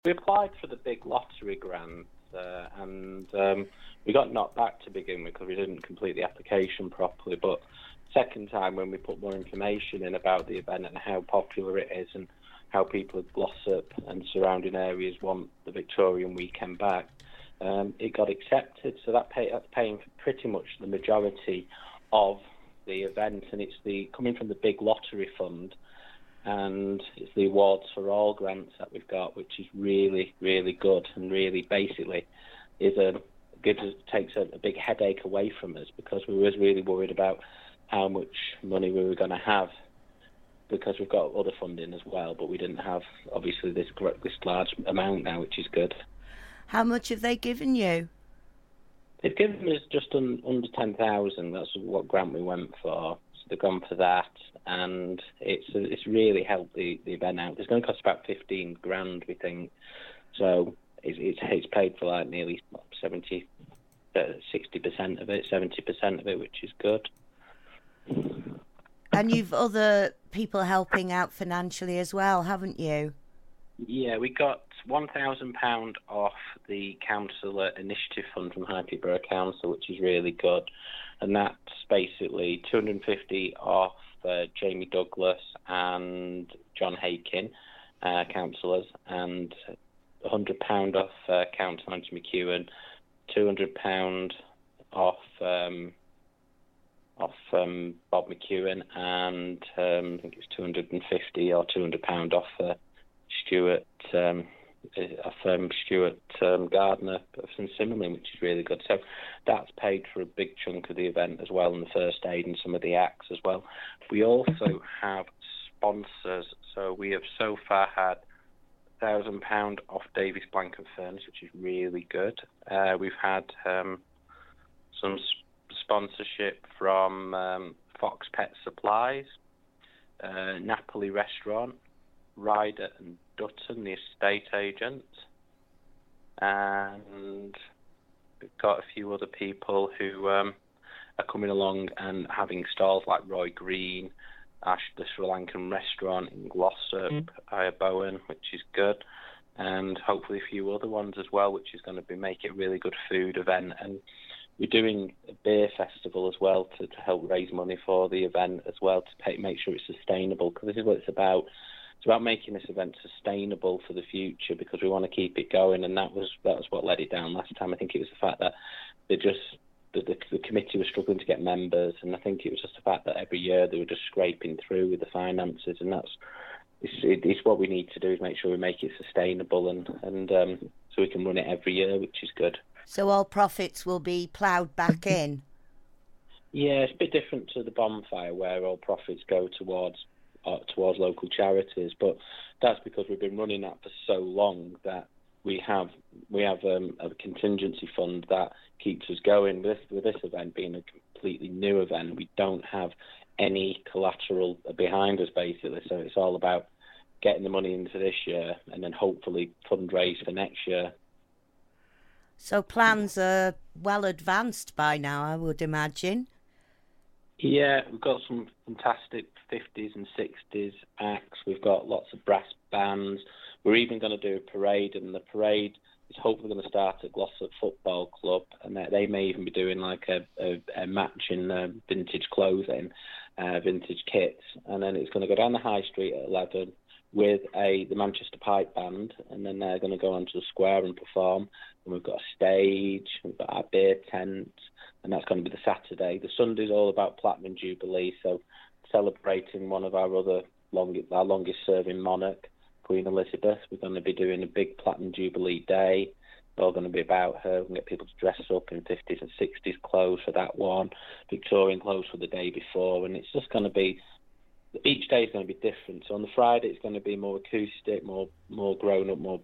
We applied for the big lottery grant, and we got knocked back to begin with because we didn't complete the application properly. But second time, when we put more information in about the event and how popular it is and how people at Glossop and surrounding areas want the Victorian weekend back, it got accepted. So that's paying for pretty much the majority of the event, and it's coming from the big lottery fund, and it's the Awards for All grants that we've got, which is really, really good, and really basically takes a big headache away from us, because we was really worried about how much money we were going to have, because we've got other funding as well, but we didn't have obviously this large amount now, which is good. How much have they given you? They've given us just under 10,000. That's what grant we went for. So they've gone for that, and it's really helped the event out. It's going to cost about 15 grand, we think. So it's paid for like nearly 60% of it, 70% of it, which is good. And you've other people helping out financially as well, haven't you? Yeah, we got £1,000 off the Councillor Initiative Fund from High Peterborough Council, which is really good. And that's basically $250 off Jamie Douglas and John Hakin, councillors, and £100 off Councillor Anthony McEwen, £200 off Bob McEwen, and I think it's £250 or £200 off Stuart Gardner from Simmerlin, which is really good. So that's paid for a big chunk of the event as well, and the first aid and some of the acts as well. We also have sponsors, so we have so far had £1,000 off Davies Blanket Furnace, which is really good. We've had some sponsorship from Fox Pet Supplies, Napoli Restaurant, Ryder and Dutton, the estate agent, and we've got a few other people who are coming along and having stalls, like Roy Green, the Sri Lankan restaurant in Glossop, Aya Bowen, which is good, and hopefully a few other ones as well, which is going to make it a really good food event. And we're doing a beer festival as well to help raise money for the event as well, to make sure it's sustainable, because this is what it's about. It's about making this event sustainable for the future, because we want to keep it going, and that was what let it down last time. I think it was the fact that the committee was struggling to get members, and I think it was just the fact that every year they were just scraping through with the finances, and it's what we need to do, is make sure we make it sustainable, and so we can run it every year, which is good. So all profits will be ploughed back in? Yeah, it's a bit different to the bonfire, where all profits go towards local charities, but that's because we've been running that for so long that we have a contingency fund that keeps us going. With this event being a completely new event, we don't have any collateral behind us, basically, so it's all about getting the money into this year and then hopefully fundraise for next year. So plans are well advanced by now, I would imagine. Yeah, we've got some fantastic 50s and 60s acts. We've got lots of brass bands. We're even going to do a parade, and the parade is hopefully going to start at Glossop Football Club, and they may even be doing like a match in vintage clothing, vintage kits, and then it's going to go down the High Street at 11 with the Manchester Pipe Band, and then they're going to go onto the square and perform. And we've got a stage, we've got our beer tent, and that's going to be the Saturday. The Sunday's all about Platinum Jubilee, so celebrating one of our longest serving monarch, Queen Elizabeth. We're going to be doing a big Platinum Jubilee day. It's all going to be about her. We can get people to dress up in 50s and 60s clothes for that one, Victorian clothes for the day before, and it's just going to be, each day is going to be different. So on the Friday it's going to be more acoustic, more grown up, more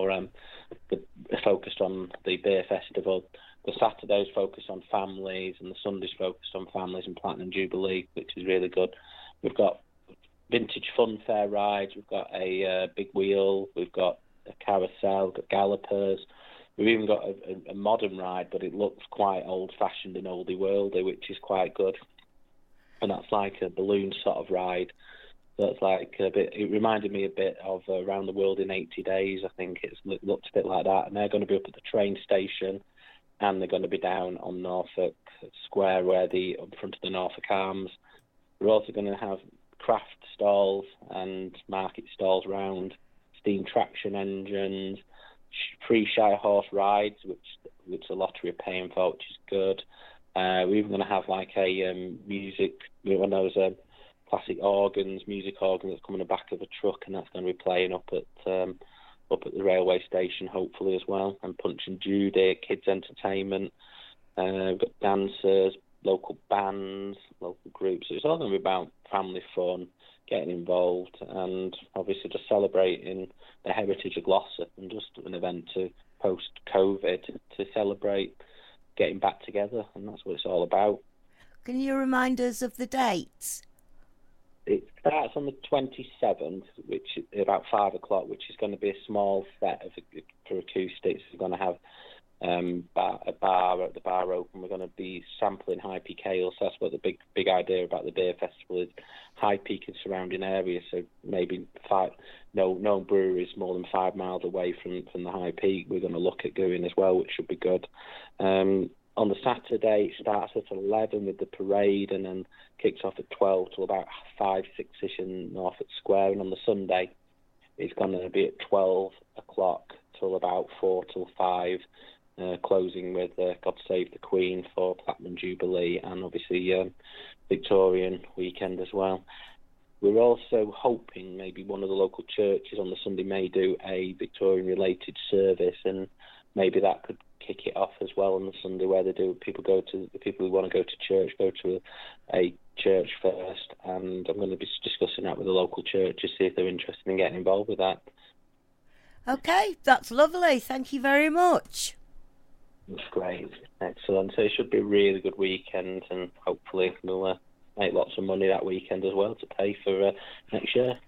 focused on the beer festival. The Saturday's focused on families, and the Sunday's focused on families and Platinum Jubilee, which is really good. We've got vintage fun fair rides, we've got a big wheel, we've got a carousel, we've got gallopers. We've even got a modern ride, but it looks quite old-fashioned and oldie-worldy, which is quite good. And that's like a balloon sort of ride. So it's like a bit. It reminded me a bit of Around the World in 80 Days. I think it's looked a bit like that. And they're going to be up at the train station, and they're going to be down on Norfolk Square, where in front of the Norfolk Arms. We're also going to have craft stalls and market stalls round, steam traction engines, free Shire horse rides, which the lottery are paying for, which is good. We're even going to have like a music, one of those classic organs, music organ that's coming in the back of a truck, and that's going to be playing up at the railway station, hopefully, as well. And Punch and Judy, kids entertainment. We've got dancers, local bands, local groups. So it's all going to be about family fun, getting involved, and obviously just celebrating the heritage of Gloucester, and just an event to post-COVID to celebrate getting back together, and that's what it's all about. Can you remind us of the dates? It starts on the 27th, which is about 5 o'clock, which is going to be a small set for acoustics. We're going to have a bar at the bar open. We're going to be sampling High Peak Ale. So that's what the big idea about the beer festival is. High Peak and surrounding areas, so maybe no breweries more than 5 miles away from the High Peak. We're going to look at going as well, which should be good. On the Saturday, it starts at 11 with the parade, and then kicks off at 12 till about 5, 6ish in Norfolk Square. And on the Sunday, it's going to be at 12 o'clock till about 4 till 5, closing with God Save the Queen for Platinum Jubilee, and obviously Victorian weekend as well. We're also hoping maybe one of the local churches on the Sunday may do a Victorian-related service, and maybe that could kick it off as well on the Sunday, where the people who want to go to church go to a church first, and I'm going to be discussing that with the local churches, see if they're interested in getting involved with that. Okay, that's lovely. Thank you very much. That's great. Excellent. So it should be a really good weekend, and hopefully we'll make lots of money that weekend as well to pay for next year.